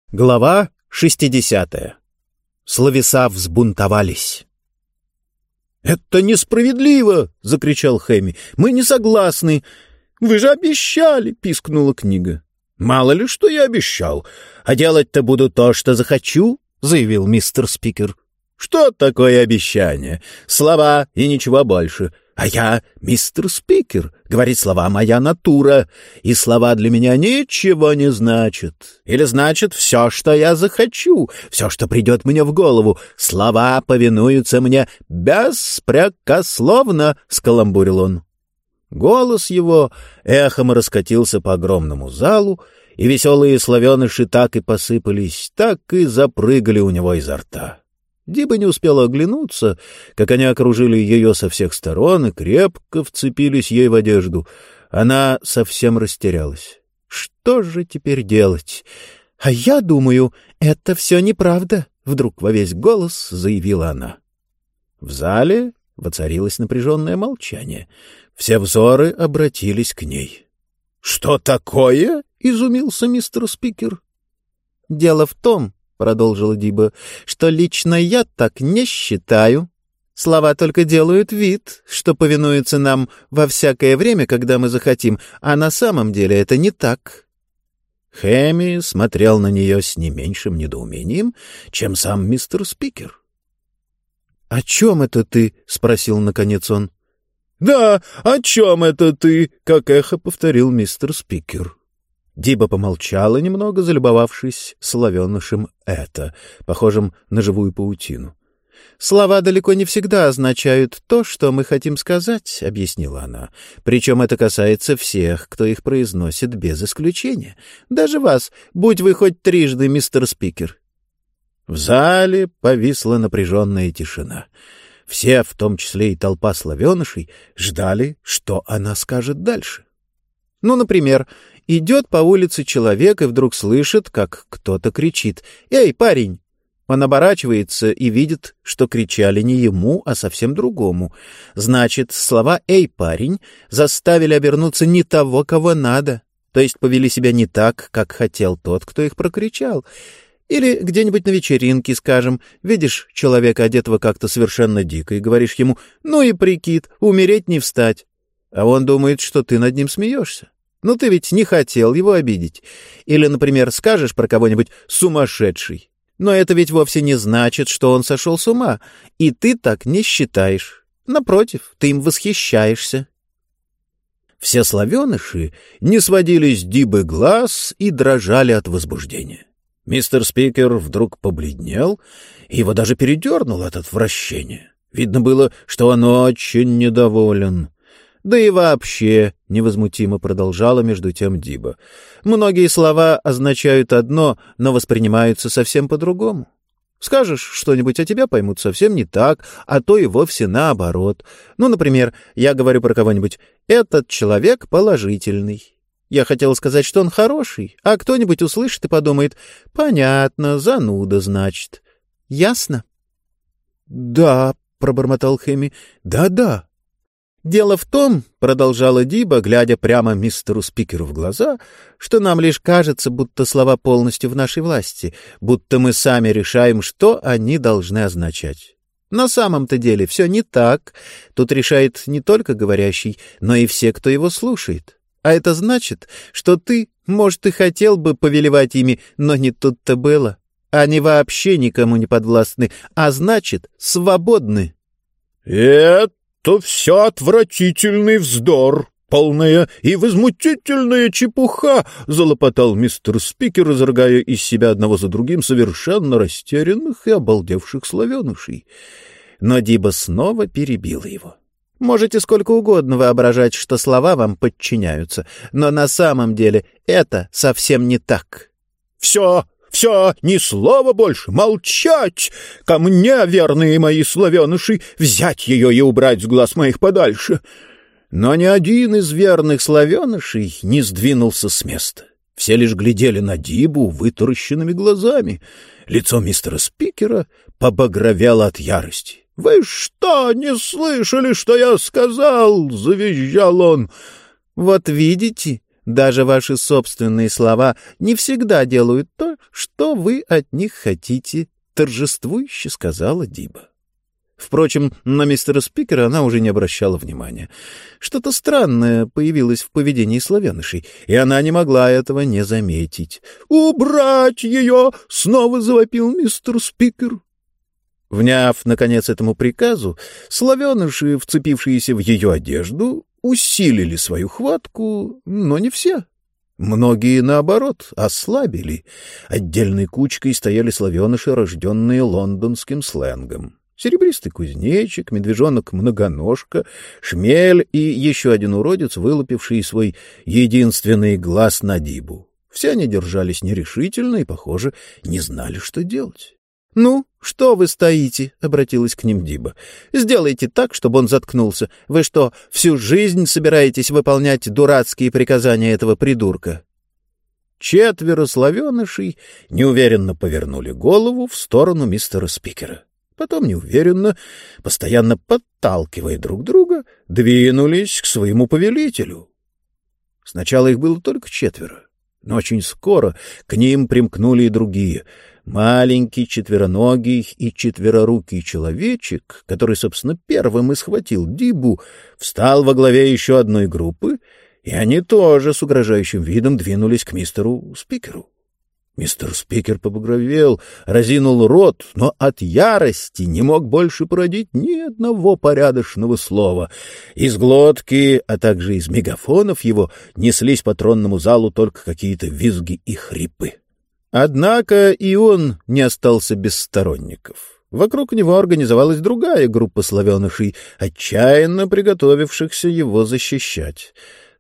Глава 60. Словеса взбунтовались. «Это несправедливо!» — закричал Хэмми. «Мы не согласны!» «Вы же обещали!» — пискнула книга. «Мало ли, что я обещал. А делать-то буду то, что захочу!» — заявил мистер Спикер. «Что такое обещание? Слова и ничего больше. А я мистер Спикер, говорит слова моя натура, и слова для меня ничего не значат. Или значит все, что я захочу, все, что придет мне в голову. Слова повинуются мне беспрекословно», — скаламбурил он. Голос его эхом раскатился по огромному залу, и веселые славеныши так и посыпались, так и запрыгали у него изо рта. Диба не успела оглянуться, как они окружили ее со всех сторон и крепко вцепились ей в одежду. Она совсем растерялась. Что же теперь делать? — А я думаю, это все неправда, — вдруг во весь голос заявила она. В зале воцарилось напряженное молчание. Все взоры обратились к ней. — Что такое? — изумился мистер Спикер. — Дело в том, — продолжила Диба, — что лично я так не считаю. Слова только делают вид, что повинуются нам во всякое время, когда мы захотим, а на самом деле это не так. Хэмми смотрел на нее с не меньшим недоумением, чем сам мистер Спикер. — О чем это ты? — спросил наконец он. — Да, о чем это ты? — как эхо повторил мистер Спикер. Диба помолчала немного, залюбовавшись славенышем «это», похожим на живую паутину. «Слова далеко не всегда означают то, что мы хотим сказать», — объяснила она. «Причем это касается всех, кто их произносит без исключения. Даже вас, будь вы хоть трижды мистер Спикер». В зале повисла напряженная тишина. Все, в том числе и толпа славенышей, ждали, что она скажет дальше. Ну, например, идет по улице человек и вдруг слышит, как кто-то кричит: «Эй, парень!» Он оборачивается и видит, что кричали не ему, а совсем другому. Значит, слова «Эй, парень!» заставили обернуться не того, кого надо, то есть повели себя не так, как хотел тот, кто их прокричал. Или где-нибудь на вечеринке, скажем, видишь человека, одетого как-то совершенно дико, и говоришь ему: «Ну и прикид, умереть не встать». А он думает, что ты над ним смеешься. Ну, ты ведь не хотел его обидеть. Или, например, скажешь про кого-нибудь «сумасшедший». Но это ведь вовсе не значит, что он сошел с ума, и ты так не считаешь. Напротив, ты им восхищаешься. Все славеныши не сводили с Дибы глаз и дрожали от возбуждения. Мистер Спикер вдруг побледнел, и его даже передернуло от отвращения. Видно было, что он очень недоволен. Да и вообще, — невозмутимо продолжала между тем Диба, — многие слова означают одно, но воспринимаются совсем по-другому. Скажешь что-нибудь, а тебя поймут совсем не так, а то и вовсе наоборот. Ну, например, я говорю про кого-нибудь: «Этот человек положительный». Я хотела сказать, что он хороший, а кто-нибудь услышит и подумает: «Понятно, зануда, значит». Ясно? — Да, — пробормотал Хэмми, — да-да. «Дело в том, — продолжала Диба, глядя прямо мистеру Спикеру в глаза, — что нам лишь кажется, будто слова полностью в нашей власти, будто мы сами решаем, что они должны означать. На самом-то деле все не так. Тут решает не только говорящий, но и все, кто его слушает. А это значит, что ты, может, и хотел бы повелевать ими, но не тут-то было. Они вообще никому не подвластны, а значит, свободны». «Это все отвратительный вздор, полная и возмутительная чепуха», — залопотал мистер Спикер, изрыгая из себя одного за другим совершенно растерянных и обалдевших славенышей. Но Диба снова перебила его. «Можете сколько угодно воображать, что слова вам подчиняются, но на самом деле это совсем не так». «Все, ни слова больше, молчать! Ко мне, верные мои славеныши, взять ее и убрать с глаз моих подальше!» Но ни один из верных славенышей не сдвинулся с места. Все лишь глядели на Дибу вытаращенными глазами. Лицо мистера Спикера побагровело от ярости. «Вы что, не слышали, что я сказал?» — завизжал он. «Вот видите», — Даже ваши собственные слова не всегда делают то, что вы от них хотите, — торжествующе сказала Диба. Впрочем, на мистера Спикера она уже не обращала внимания. Что-то странное появилось в поведении славянышей, и она не могла этого не заметить. «Убрать ее!» — снова завопил мистер Спикер. Вняв, наконец, этому приказу, славяныши, вцепившиеся в ее одежду, усилили свою хватку, но не все. Многие, наоборот, ослабили. Отдельной кучкой стояли славяныши, рожденные лондонским сленгом. Серебристый кузнечик, медвежонок-многоножка, шмель и еще один уродец, вылупивший свой единственный глаз на Дибу. Все они держались нерешительно и, похоже, не знали, что делать. — Ну, что вы стоите? — обратилась к ним Диба. — Сделайте так, чтобы он заткнулся. Вы что, всю жизнь собираетесь выполнять дурацкие приказания этого придурка? Четверо славянышей неуверенно повернули голову в сторону мистера Спикера. Потом неуверенно, постоянно подталкивая друг друга, двинулись к своему повелителю. Сначала их было только четверо, но очень скоро к ним примкнули и другие. Маленький четвероногий и четверорукий человечек, который, собственно, первым и схватил Дибу, встал во главе еще одной группы, и они тоже с угрожающим видом двинулись к мистеру Спикеру. Мистер Спикер побагровел, разинул рот, но от ярости не мог больше породить ни одного порядочного слова. Из глотки, а также из мегафонов его неслись по тронному залу только какие-то визги и хрипы. Однако и он не остался без сторонников. Вокруг него организовалась другая группа славянышей, отчаянно приготовившихся его защищать.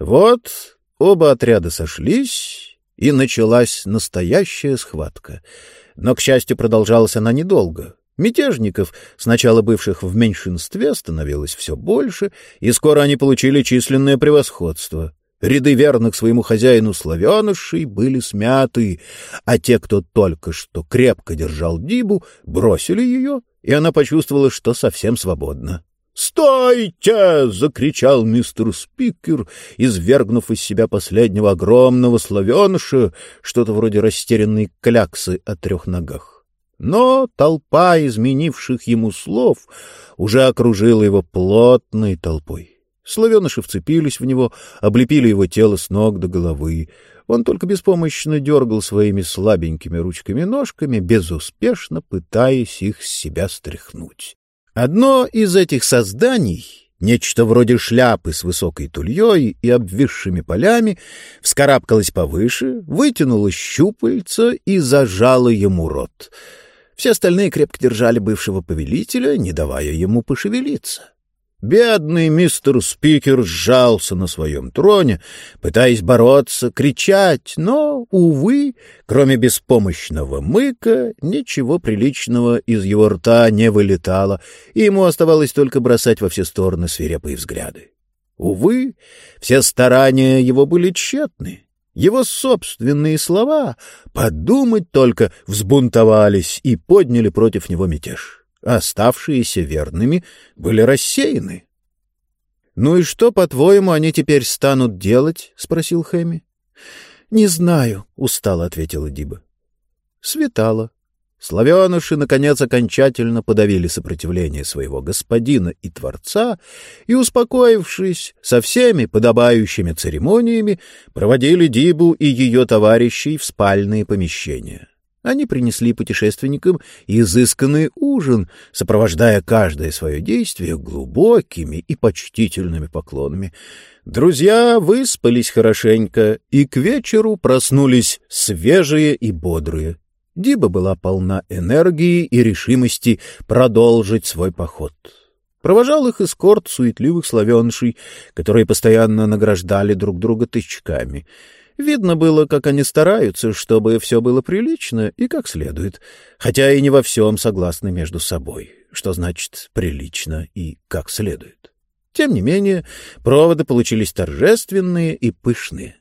Вот оба отряда сошлись, и началась настоящая схватка. Но, к счастью, продолжалась она недолго. Мятежников, сначала бывших в меньшинстве, становилось все больше, и скоро они получили численное превосходство. Ряды верных своему хозяину славянышей были смяты, а те, кто только что крепко держал Дибу, бросили ее, и она почувствовала, что совсем свободна. «Стойте!» — закричал мистер Спикер, извергнув из себя последнего огромного славяныша, что-то вроде растерянной кляксы о трех ногах. Но толпа изменивших ему слов уже окружила его плотной толпой. Славяныши вцепились в него, облепили его тело с ног до головы. Он только беспомощно дергал своими слабенькими ручками-ножками, безуспешно пытаясь их с себя стряхнуть. Одно из этих созданий, нечто вроде шляпы с высокой тульей и обвисшими полями, вскарабкалось повыше, вытянуло щупальца и зажало ему рот. Все остальные крепко держали бывшего повелителя, не давая ему пошевелиться. Бедный мистер Спикер сжался на своем троне, пытаясь бороться, кричать, но, увы, кроме беспомощного мыка, ничего приличного из его рта не вылетало, и ему оставалось только бросать во все стороны свирепые взгляды. Увы, все старания его были тщетны. Его собственные слова, подумать только, взбунтовались и подняли против него мятеж. Оставшиеся верными были рассеяны. — Ну и что, по-твоему, они теперь станут делать? — спросил Хэмми. — Не знаю, — устало ответила Диба. Светало. Славяныши, наконец, окончательно подавили сопротивление своего господина и творца и, успокоившись со всеми подобающими церемониями, проводили Дибу и ее товарищей в спальные помещения. Они принесли путешественникам изысканный ужин, сопровождая каждое свое действие глубокими и почтительными поклонами. Друзья выспались хорошенько и к вечеру проснулись свежие и бодрые. Диба была полна энергии и решимости продолжить свой поход. Провожал их эскорт суетливых славянышей, которые постоянно награждали друг друга тычками. Видно было, как они стараются, чтобы все было прилично и как следует, хотя и не во всем согласны между собой, что значит «прилично» и «как следует». Тем не менее, проводы получились торжественные и пышные.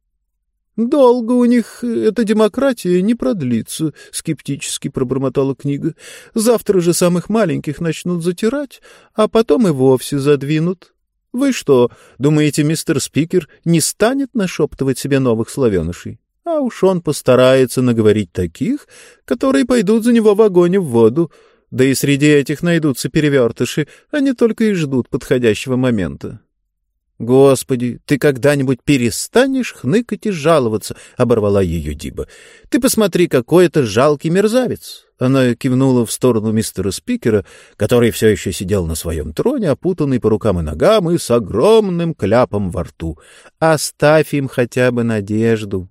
«Долго у них эта демократия не продлится», — скептически пробормотала книга. «Завтра же самых маленьких начнут затирать, а потом и вовсе задвинут. Вы что, думаете, мистер Спикер не станет нашептывать себе новых славенышей? А уж он постарается наговорить таких, которые пойдут за него в огонь и в воду. Да и среди этих найдутся перевертыши, они только и ждут подходящего момента. — Господи, ты когда-нибудь перестанешь хныкать и жаловаться? — оборвала ее Диба. — Ты посмотри, какой это жалкий мерзавец! Она кивнула в сторону мистера Спикера, который все еще сидел на своем троне, опутанный по рукам и ногам и с огромным кляпом во рту. — Оставь им хотя бы надежду.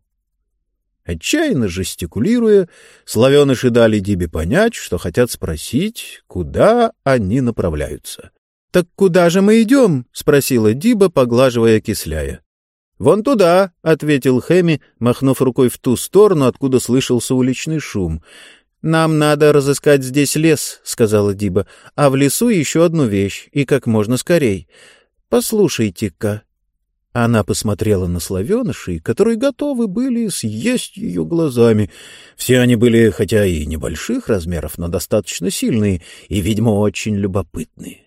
Отчаянно жестикулируя, славеныши дали Дибе понять, что хотят спросить, куда они направляются. — Так куда же мы идем? — спросила Диба, поглаживая Кисляя. — Вон туда, — ответил Хэмми, махнув рукой в ту сторону, откуда слышался уличный шум. — Нам надо разыскать здесь лес, — сказала Диба, — а в лесу еще одну вещь, и как можно скорей. Послушайте-ка. Она посмотрела на славенышей, которые готовы были съесть ее глазами. Все они были, хотя и небольших размеров, но достаточно сильные и, видимо, очень любопытные.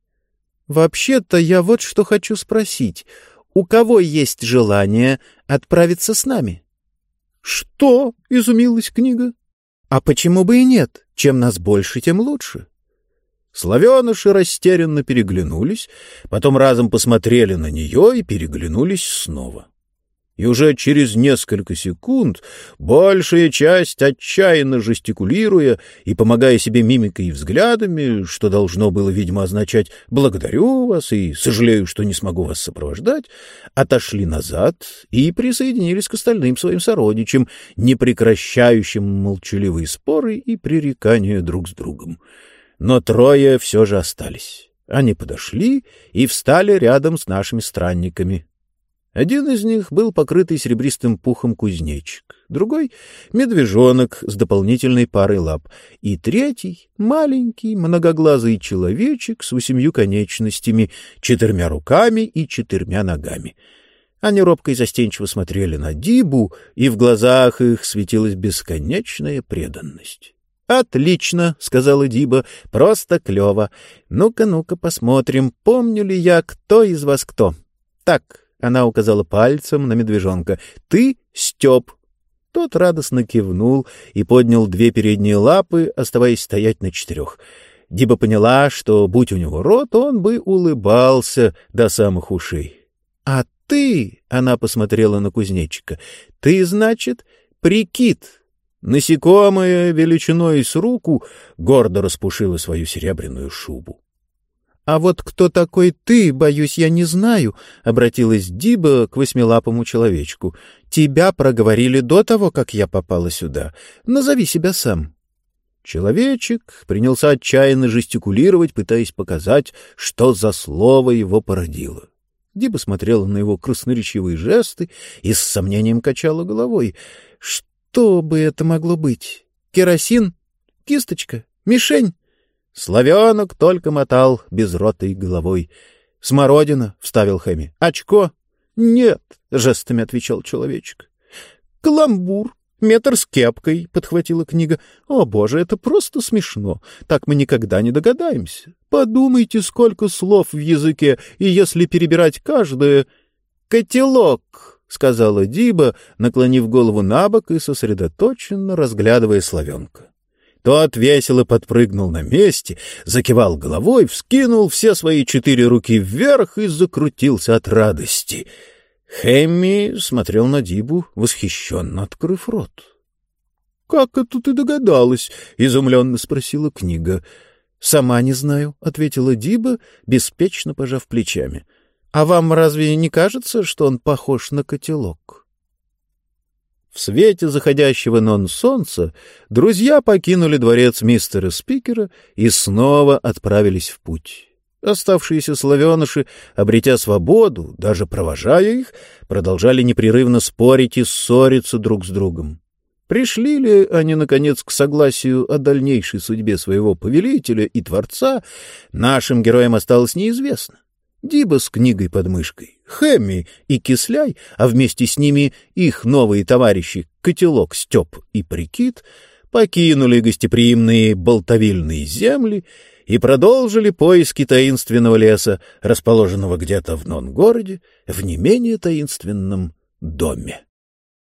«Вообще-то я вот что хочу спросить. У кого есть желание отправиться с нами?» «Что?» — изумилась книга. «А почему бы и нет? Чем нас больше, тем лучше». Славеныши растерянно переглянулись, потом разом посмотрели на нее и переглянулись снова. И уже через несколько секунд большая часть, отчаянно жестикулируя и помогая себе мимикой и взглядами, что должно было, видимо, означать «благодарю вас» и «сожалею, что не смогу вас сопровождать», отошли назад и присоединились к остальным своим сородичам, не прекращающим молчаливые споры и пререкания друг с другом. Но трое все же остались. Они подошли и встали рядом с нашими странниками. Один из них был покрытый серебристым пухом кузнечик, другой — медвежонок с дополнительной парой лап, и третий — маленький многоглазый человечек с 8 конечностями, 4 руками и 4 ногами. Они робко и застенчиво смотрели на Дибу, и в глазах их светилась бесконечная преданность. «Отлично», — сказала Диба, — «просто клево. Ну-ка посмотрим, помню ли я, кто из вас кто. Так». Она указала пальцем на медвежонка. «Ты Степ». Тот радостно кивнул и поднял 2 передние лапы, оставаясь стоять на 4. Диба поняла, что, будь у него рот, он бы улыбался до самых ушей. «А ты», — она посмотрела на кузнечика, — «ты, значит, прикид». Насекомое величиной с руку гордо распушило свою серебряную шубу. «А вот кто такой ты, боюсь, я не знаю», — обратилась Диба к 8-лапому человечку. «Тебя проговорили до того, как я попала сюда. Назови себя сам». Человечек принялся отчаянно жестикулировать, пытаясь показать, что за слово его породило. Диба смотрела на его красноречивые жесты и с сомнением качала головой. «Что бы это могло быть? Керосин? Кисточка? Мишень?» Славенок только мотал безротой головой. «Смородина», — вставил Хэмми. «Очко?» «Нет», — жестами отвечал человечек. «Каламбур, метр с кепкой», — подхватила книга. «О, боже, это просто смешно. Так мы никогда не догадаемся. Подумайте, сколько слов в языке, и если перебирать каждое...» «Котелок», — сказала Диба, наклонив голову набок и сосредоточенно разглядывая славенка. Тот весело подпрыгнул на месте, закивал головой, вскинул все свои 4 руки вверх и закрутился от радости. Хэмми смотрел на Дибу, восхищенно открыв рот. — Как это ты догадалась? — изумленно спросила книга. — Сама не знаю, — ответила Диба, беспечно пожав плечами. — А вам разве не кажется, что он похож на котелок? В свете заходящего солнца друзья покинули дворец мистера Спикера и снова отправились в путь. Оставшиеся славеныши, обретя свободу, даже провожая их, продолжали непрерывно спорить и ссориться друг с другом. Пришли ли они, наконец, к согласию о дальнейшей судьбе своего повелителя и творца, нашим героям осталось неизвестно. Диба с книгой под мышкой, Хэмми и Кисляй, а вместе с ними их новые товарищи Котелок, Степ и Прикид покинули гостеприимные болтовильные земли и продолжили поиски таинственного леса, расположенного где-то в Нон-городе, в не менее таинственном доме.